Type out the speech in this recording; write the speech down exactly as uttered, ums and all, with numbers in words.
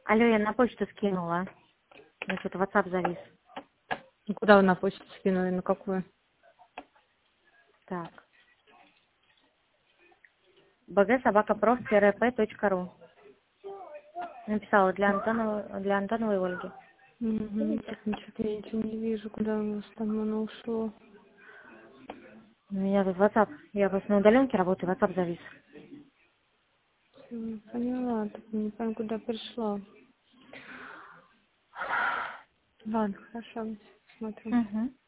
Алло, я на почту скинула. У меня что-то WhatsApp завис. Ну, куда вы на почту скинули, на какую? Так. бэ гэ собака проф тире пэ точка ру. Написала для Антонова, для Антоновой Ольги. Угу. Видите? Что-то я ничего не вижу, куда у вас там оно ушло. У меня тут WhatsApp. Я просто на удаленке работаю, WhatsApp завис. Всё, поняла, так не понимаю, куда пришла. Ладно, хорошо, смотрю. Угу.